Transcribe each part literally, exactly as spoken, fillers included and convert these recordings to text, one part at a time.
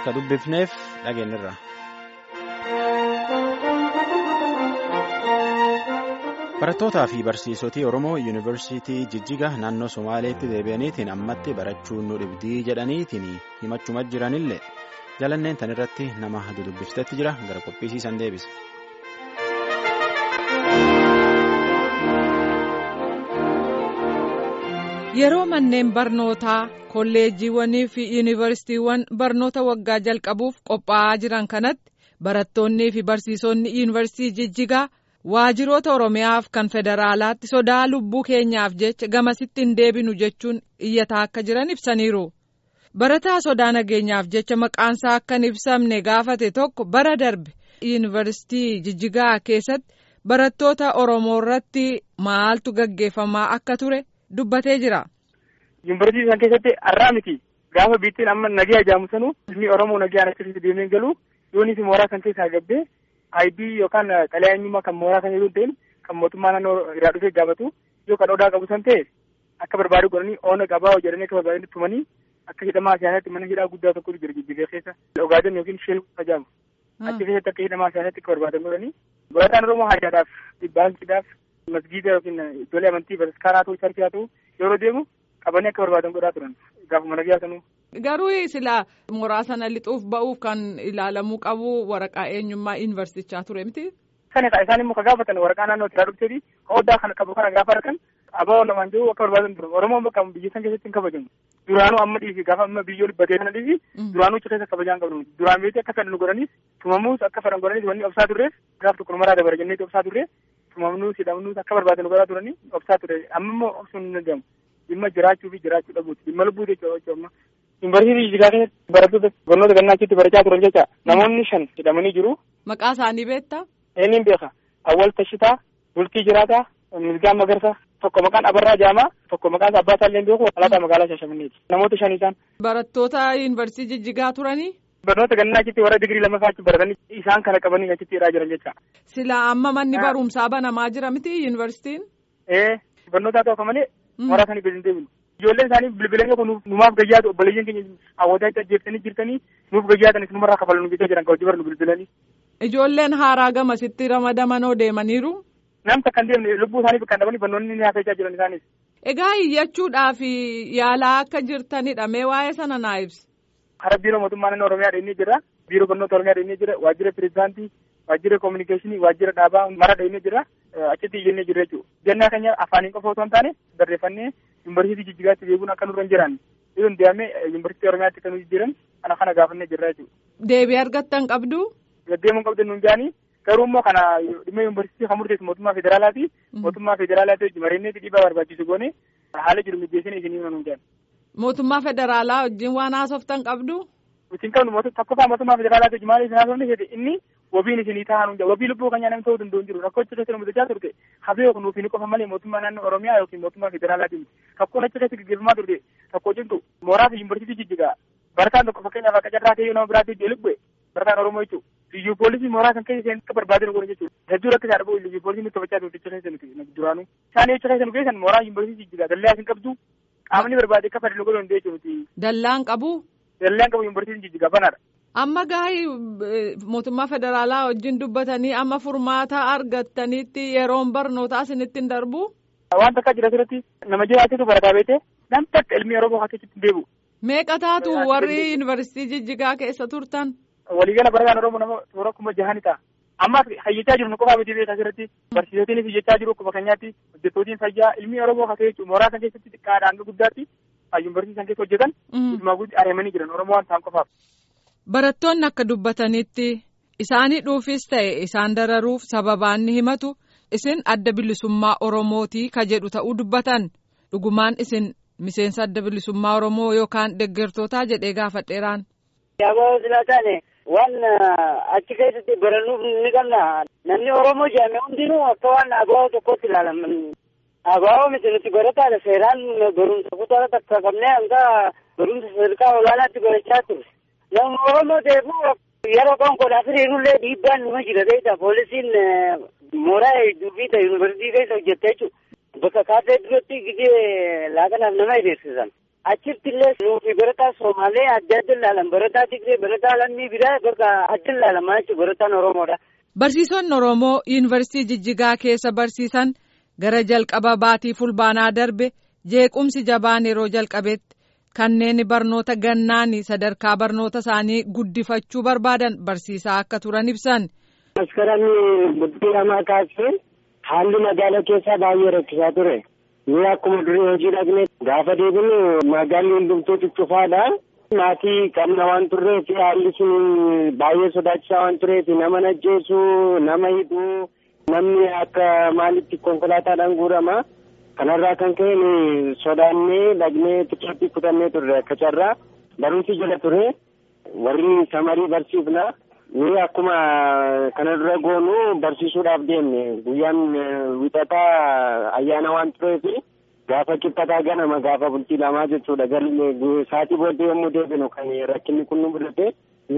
ka dubbifneef dhageenyirra. Barattootaa fi barsiisotii Oromoo Yuunivarsiitii Jijjiga naannoo Somaaleetti deebi'aniitiin ammatti barachuun nu dhibdii jedhaniitiin himachuma jiranillee jalanneen tan irratti nama dubbiftetti jira gara qophiisiisan deebisa. Yeroo manneen barnootaa kolleejiiwwanii fi yuunivarsiitiiwwan barnoota waggaa jalqabuuf qophaa'aa jiran kanatti barattoonnii fi barsiisonni yuunivarsiitii Jijjigaa waajiroota Oromiyaaf kan federaalaatti sodaa lubbuu keenyaaf jecha gamasitti hin deebinu jechuun iyyataa akka jiran ibsaniiru. Barataa sodaa nageenyaaf jecha maqaansaa akka hin ibsamne gaafate tokko bara darbe yuunivarsiitii Jijjigaa keessatti barattoota Oromoo irratti maaltu gaggeeffamaa akka ture dubbatee jira. Yuunivarsiitii san keessatti har'aa miti gaafa biittiin amma nagaa jaamu sanuu ilmi Oromoo nagaan akkasitti deemee galu yoonis mooraa san keessaa gabbee Ayibii yookaan xalayaa eenyummaa kan mooraa kan jedhu ta'in kan mootummaa naannoo irraa dhufee gaafatu yoo kan odaa qabu san ta'e akka barbaadu godhanii oona qabaa jedhanii akka barbaadanii tumanii akka hidhamaa siyaasatti mana hidhaa guddaa tokko jira Jijjigaa keessa Ogaaden yookiin Sheel Fajaamu achi keessatti akka hidhamaa siyaasatti akka barbaadan godhanii barataan Oromoo haajaadhaaf dhibbaansidhaaf masgiida yookiin ijoollee amantii bataskaaraa ta'uu charkii haa ta'u yeroo deemu qabanii akka barbaadan godhaa turan gaafuma nagaa sanuu. Garuu sila mooraa sana lixuuf ba'uuf kan ilaalamuu qabu waraqaa eenyummaa yuunivarsiitichaa ture miti. Kana isaan immoo ka gaafatan waraqaa naannoo irraa dhufteeti odaa kana qabu kana gaafa argan abaa lamaan jiru akka barbaadan ture Oromoon bakka biyya san keessatti hin kabajamu. Duraanuu amma dhiifi gaafa amma biyyoo dhibbatee sana dhiifi duraanuu achi keessa kabajaan qabnu duraan beekte akka fedhan godhanis tumamuus akka fedhan godhanis wanni obsaa turreef gaaf tokko maraa dabara jennee obsaa turre tumamnuus hidhamnuus akka barbaadan godhaa turanii obsaa ture amma immoo obsuun hin danda'amu dhimma jiraachuu fi jiraachuu dhabuuti dhimma lubbuu jechuudha. Yuunivarsiitii Jijjigaa keessatti barattoota barnoota gannaachitti barachaa turan jecha namoonni shan hidhamanii jiru. Maqaa isaanii beektaa? Eenyuun beeka. Awwal Tashitaa, Bultii Jiraataa, Misgaan Magarsaa, tokko maqaan Abarraa Jaamaa, tokko maqaan Abbaa Saalleen beeku, Alaataa magaalaa Shaashamanneeti. Namoota shan isaan. Barattoota yuunivarsiitii Jijjigaa turanii? Barnoota gannaachitti warra digirii lammaffaatti baratanii isaan kana qabanii achitti hidhaa jiran jecha. Sila amma manni barumsaa banamaa jira miti yuunivarsiitiin? Ee barnoota tokko malee mooraa sanii gadi hin deebinu. Ijoolleen isaanii bilbilanii kun numaaf gayyaatu obboleeyyan keenya hawwataa itti ajjeeftanii jirtanii nuuf gayyaatanis numarraa kafalu jechaa jiran kabajii barnu bilbilanii. Ijoolleen haaraa gamasitti ramadamanoo deemaniiru. Namta kan deemne lubbuu isaanii kan dhabanii barnoonni ni haasa'aa jiran isaanis. Egaa iyyachuudhaaf yaalaa akka jirtanidha mee waa'ee sana naa ibsi. Hara biiroo mootummaa naannoo Oromiyaa dheenyee jira. Biiroo barnoota Oromiyaa dheenyee jira. Waajjira pirezidaantii, waajjira kominikeeshinii, waajjira dhaabaa mara dheenyee jira. Achitti iyyannee jira jechuudha. Jannaa keenya afaaniin qofa otoo hin taane barreeffannee yuunivarsiitii Jijjigaatti beekuun akka nurra hin jiran. Yoo deemee yuunivarsiitii Oromiyaatti kan nuti jiran kana kana gaafannee jirra jechuudha. Deebii argattan qabdu? Deemuun qabdu nuun jaanii garuu immoo kana dhimma yuunivarsiitii kan murteessu mootummaa federaalaati. Mootummaa federaalaatti mareenneetti dhiibbaa barbaachisu goone haala jiru mijeessine isinii nuun jaani. Mootummaa federaalaa wajjin waan haasoftan qabdu? Isin qabnu tokkoffaa mootummaa federaalaatti wajjin maaliif isin haasofne inni wabiin isinii taa'an hundaa wabii lubbuu kan nyaaname ta'uu danda'u jiru rakkoo achi keessa mudachaa turte hafee nuuf hin qofa malee mootummaa naannoo Oromiyaa yookiin mootummaa federaalaatiin rakkoon achi keessa gaggeeffamaa turte rakkoo cimtu mooraa fi yuunivarsiitii Jijjigaa barataan tokko fakkeenyaaf akka carraa ta'ee nama biraatti hojii lubbue barataan Oromoo jechuudha. Liyyuu poolisii mooraa kan keessa akka barbaadan godhan jechuudha. Hedduu rakkisaa dhabuu liyyuu poolisii nutti taphachaa turte achi keessa nuti duraanuu. Isaan achi keessa nu geessan mooraa yuunivarsiitii Jijjigaa dallaa isin qabdu qaamni barbaade akka fedhan godhan hundee jechuudha. Dallaan qabu? Dallaan qabu yuunivarsiitiin Jijjigaa banaadha. Amma gaa'ii mootummaa federaalaa wajjin dubbatanii amma furmaata argattanitti yeroon barnootaa isinitti hin darbu? Waan takka jira asirratti nama jiraatetu barataa beete nam takka ilmi Oromoo akka achitti deebi'u. Meeqa taatu warri yuunivarsiitii Jijjigaa keessa turtan? Waliigala barataan Oromoo nama toora kuma jahani ta'a. Amma hayyachaa jiru nu qofaa miti beeka asirratti barsiisotiinis hiyyachaa jiru akkuma keenyaatti hojjettootiin fayyaa ilmi Oromoo akka ta'e mooraa san keessatti xiqqaadha hanga guddaatti yuunivarsiitii san keessa hojjetan guutumaa guutti areemanii jiran Oromoo waan ta'an qofaaf. Barattoonni akka dubbatanitti isaanii dhuufis ta'e isaan dararuuf sababaan ni himatu isin adda bilisummaa Oromootii ka jedhu ta'uu dubbatan dhugumaan isin miseensa adda bilisummaa Oromoo yookaan deeggartootaa jedhee gaafadheeraan. Yaaboo silaa taane waan achi keessatti barannuuf ni qabna namni Oromoo jedhame hundinuu akka waan abaa'oo tokkotti ilaalaman abaa'oo miti nuti barataadha seeraan barumsa kutaa takka qabnee hanga barumsa sadarkaa olaanaatti barachaa turre. Namni Oromoo deebi'u yeroo konkolaataa firiirullee dhiibbaan numa jira ta'edha. Poolisiin mooraa hedduu fi yuunivarsiitii keessa hojjetta jechuudha. Bakka kaasee duratti gidee laaqanaaf nama hidheessisan. achitti illee nuufi barataa Somaalee adda adda ilaalan barataa Tigree barataa lammii biraa bakka adda ilaalamaa jechuudha barataan Oromoodha. Barsiisonni Oromoo yuunivarsiitii Jijjigaa keessa barsiisan gara jalqaba baatii fulbaanaa darbe jeequmsi jabaan yeroo jalqabetti kanneen barnoota gannaanii sadarkaa barnoota isaanii guddifachuu barbaadan barsiisaa akka turan ibsan. Maskaranii bultii lamaa kaasee haalli magaalaa keessaa baay'ee rakkisaa ture. Ni akkuma durii hojii dhaqnee gaafa deebinu magaalli hundumtuu cufaadha. Maatii qabna waan turreef haalli sun baay'ee sodaachisaa waan tureef nama ajjeesu nama hidhuu namni akka maalitti konkolaataadhaan guurama. Kanarraa kan ka'e sodaannee dhaqnee tikeettii kutannee turre akka carraa barumsi jala ture warri samarii barsiifna. Ni akkuma kana dura goonu barsiisuudhaaf deemne guyyaan wixataa ayyaana waan tureef gaafa qixxataa ganama gaafa bultii lamaa jechuudha galme saatii booddee yommuu deebinu kan rakkinni kun nu mudate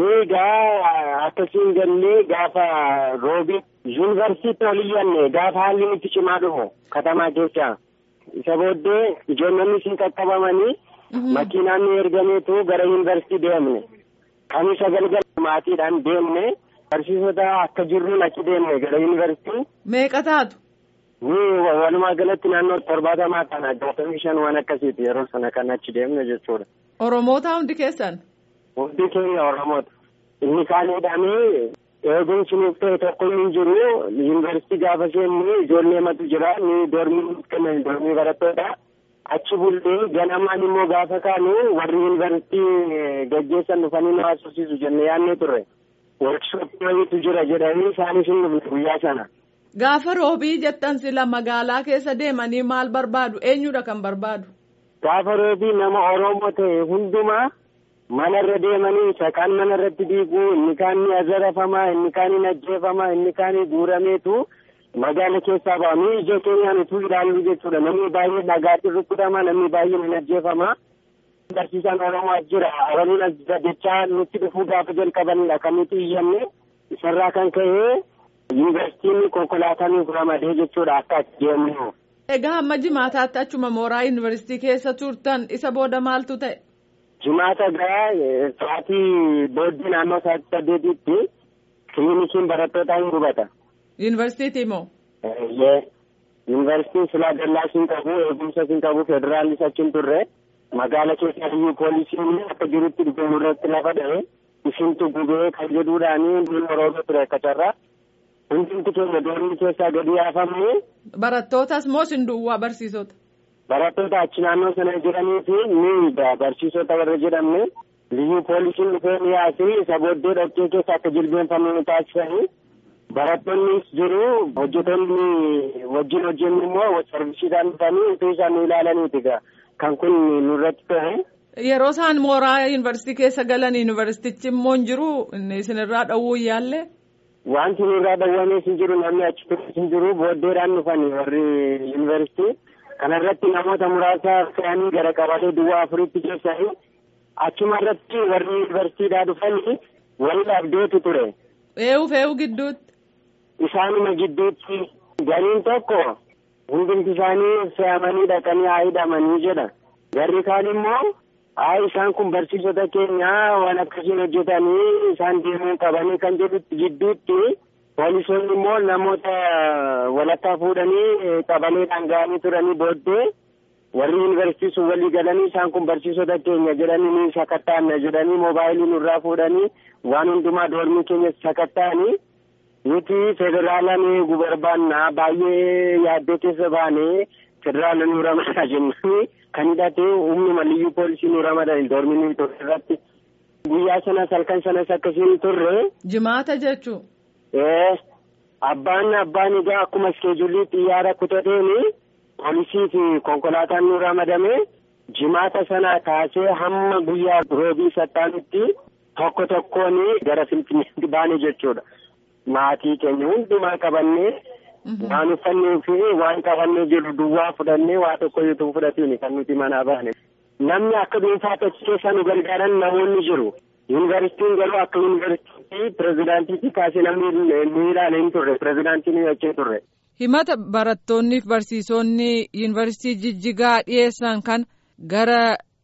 egaa akkasiin gallee gaafa roobii yuunivarsiitii oliyyanne gaafa haalli nutti cimaa dhufu katamaa keessa isa booddee ijoollonni siin qaqqabamanii makiinaan nu ergameetu gara yuunivarsiitii deemne. Kamisa galgala maatiidhaan deemne barsiisota akka jirru achi deemne gara yuunivarsiitii. Meeqa taatu? Ni walumaa galatti naannoo torbaatamaa taana jaatamii shan waan akkasiiti yeroo sana kan achi deemne jechuudha. Oromoota hundi keessan? Hundi keenya Oromoota. Inni kaan hidhamee eegumsi nuuf ta'e tokko hin jiru yuunivarsiitii gaafa seennu ijoollee matu jira ni dormii kennan dormii barattoota. Achi bultee ganamaan immoo gaafa kaanu warri yuunivarsiitii gaggeessan dhufanii nu haasofsiisu jennee yaadnee turre. Workshooppii wayiitu jira jedhanii isaanis hin dhufne guyyaa sana. Gaafa roobii jettan sila magaalaa keessa deemanii maal barbaadu? Eenyudha kan barbaadu? Gaafa roobii nama Oromoo ta'e hundumaa manarra deemanii saqaan manarratti diiguu inni kaan ni azarafamaa inni kaan ni ajjeefamaa inni kaan ni guurameetu. Magaala keessaa ba'anii ija keenyaan utuu ilaallu jechuudha namni baay'ee dhagaatti rukutama namni baay'ee ni ajjeefama. Barsiisaan Oromoo as jira Oromoon as jechaa nutti dhufuu gaafa jalqabanidha kan nuti iyyanne isarraa kan ka'e yuunivarsiitiin konkolaataa nuuf ramadee jechuudha akka as deemnu. Egaa hamma jimaataatti achuma mooraa yuunivarsiitii keessa turtan isa booda maaltu ta'e? Jimaata gaa sa'aatii booddee naannoo sa'aatii saddeetitti kiliinikiin barattootaa hin gubata. Yuunivarsiitii moo? Eeyyee. Yuunivarsiitiin silaa dallaa siin qabu eegumsa siin qabu federaalis achiin turre magaala keessaa iyyuu poolisiin akka jirutti dhufee irratti lafa dha'e isintu gubee kan jedhuudhaanii duun oromoo ture akka carraa hundumti keenya doorni keessaa gadi yaafamne. Barattootas moo sin duwwaa barsiisota? Barattoota achi naannoo sana jiranii fi ni barsiisota warra jedhamne liyyuu poolisiin dhufee ni yaasee isa booddee dhoqqee keessa akka jilbeenfamne nu taasisanii. Barattoonnis jiru hojjetoonni wajjin hojjennu immoo sarvisiidhaan dhufanii utuu isaan nu ilaalaniiti kan kun nurratti ta'e. Yeroo isaan mooraa yuunivarsiitii keessa galan yuunivarsiitichi immoo hin jiru isinirraa dhowwuu yaalle? Wanti nurraa dhowwamees hin jiru namni achi turres hin jiru booddeedhaan dhufanii warri yuunivarsiitii kanarratti namoota muraasa fe'anii gara qabatee duwwaa afuritti keessanii achumarratti warri yuunivarsiitiidhaa dhufanii wal dhabdeetu ture. Eewu fe'uu gidduutti? Isaanuma gidduutti gariin tokko hundumti isaanii fe'amanii dhaqanii haa hidhamanii jedha. Garri kaan immoo haa isaan kun barsiisota keenyaa waan akkasiin hojjetanii isaan deemuu qabanii kan jedhutti gidduutti poolisoonni immoo namoota walakkaa fuudhanii qabaleedhaan ga'anii turanii booddee warri yuunivarsiitii sun walii galanii isaan kun barsiisota keenya jedhanii ni sakattaanna jedhanii moobaayilii nurraa fuudhanii waan hundumaa doormii keenya sakattaanii nuti federaalaan eeguu barbaanna baay'ee yaaddoo keessa baanee federaala nu ramadaa jennanii kan hidhate humni maliyyuu poolisii nu ramadan doormii irratti guyyaa sanas halkan sanas akkasiin turre. Jimaata jechuun. Ee abbaan abbaan egaa akkuma iskeejuulii xiyyaara kutateeni poolisii fi konkolaataan nu ramadame jimaata sana kaasee hamma guyyaa roobii sattaanutti tokko tokkoon gara Finfinneetti baane jechuudha. Maatii keenya hundumaa qabannee waan uffannee fi waan qabannee jiru duwwaa fudhannee waa tokko yoo fudhatiin kan nuti manaa baane. Namni akka dhuunfaatti achi keessa nu gargaaran namoonni jiru. Yuunivarsiitiin garuu akka yuunivarsiitii pirezidaantiitti kaasee namni nu ilaalee hin turre pirezidaantiin achii turre. Himata barattoonni fi barsiisonni yuunivarsiitii Jijjigaa dhiyeessan kan gara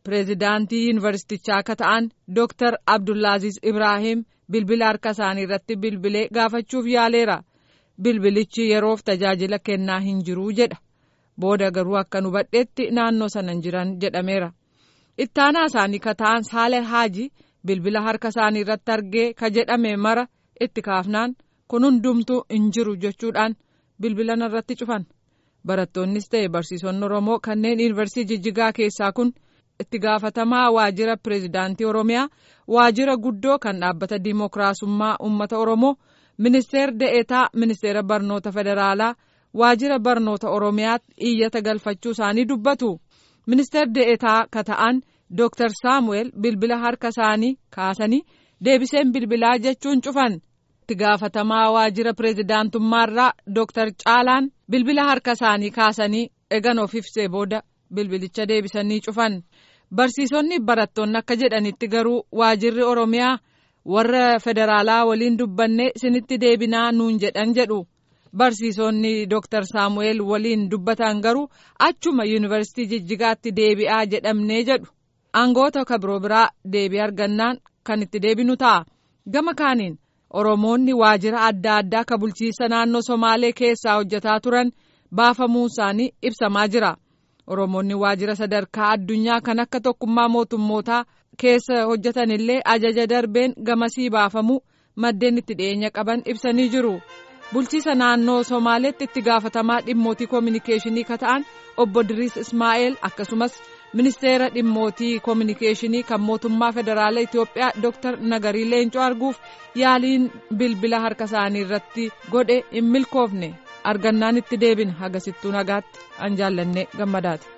pireezidaantii yuunivarsiitichaa akka ta'an Dooktar Abdullaaziz Ibraahim bilbila harka isaanii irratti bilbilee gaafachuuf yaaleera. Bilbilichi yeroof tajaajila kennaa hin jiru jedha. Booda garuu akka nu hubadheetti naannoo sanan jiran jedhameera. Ittaanaa isaanii ka ta'an Saaleh Haaji bilbila harka isaanii irratti argee ka jedhame mara itti kaafnaan kun hundumtuu hin jiru jechuudhaan bilbilan irratti cufan. Barattoonnis ta'e barsiisonni Oromoo kanneen yuunivarsiitii Jijjigaa keessaa kun itti gaafatamaa waajjira pireezidaantii Oromiyaa, waajjira guddoo kan dhaabbata Dimookiraasummaa Uummata Oromoo, ministeera deetaa ministeera barnoota federaalaa, waajjira barnoota Oromiyaatti iyyata galfachuu isaanii dubbatu. Ministeera deetaa ka ta'an Dooktar Saamu'eel bilbila harka isaanii kaasanii deebiseen bilbilaa jechuun cufan. Itti gaafatamaa waajjira pireezidaantummaarraa Dooktar Caalaan bilbila harka isaanii kaasanii egan of ibsee booda bilbilicha deebisanii cufan. Barsiisonni barattoonni akka jedhanitti garuu waajjirri Oromiyaa warra federaalaa waliin dubbanne sinitti deebinaa nuun jedhan jedhu. Barsiisonni Dooktar Saamu'eel waliin dubbatan garuu achuma yuunivarsiitii Jijjigaatti deebi'aa jedhamnee jedhu. Aangoota kabiroo biraa deebii argannaan kan itti deebinu ta'a. Gama kaaniin Oromoonni waajjira adda addaa ka bulchiinsa naannoo Somaalee keessaa hojjetaa turan baafamuu isaanii ibsamaa jira. Oromoonni waajjira sadarkaa addunyaa kan akka tokkummaa mootummootaa keessa hojjetan illee ajaja darbeen gamasii baafamuu maddeen itti dhiyeenya qaban ibsanii jiru. Bulchiinsa naannoo Somaaleetti itti gaafatamaa dhimmootii koominikeeshinii ka ta'an obbo Diriis Ismaa'eel akkasumas ministeera dhimmootii koominikeeshinii kan mootummaa federaalaa Itoophiyaa Dooktar Nagarii Leencoo arguuf yaaliin bilbila harka isaanii irratti godhe hin milkoofne. Argannaan itti deebina hagasittuu nagaatti an jaallanne gammadaati.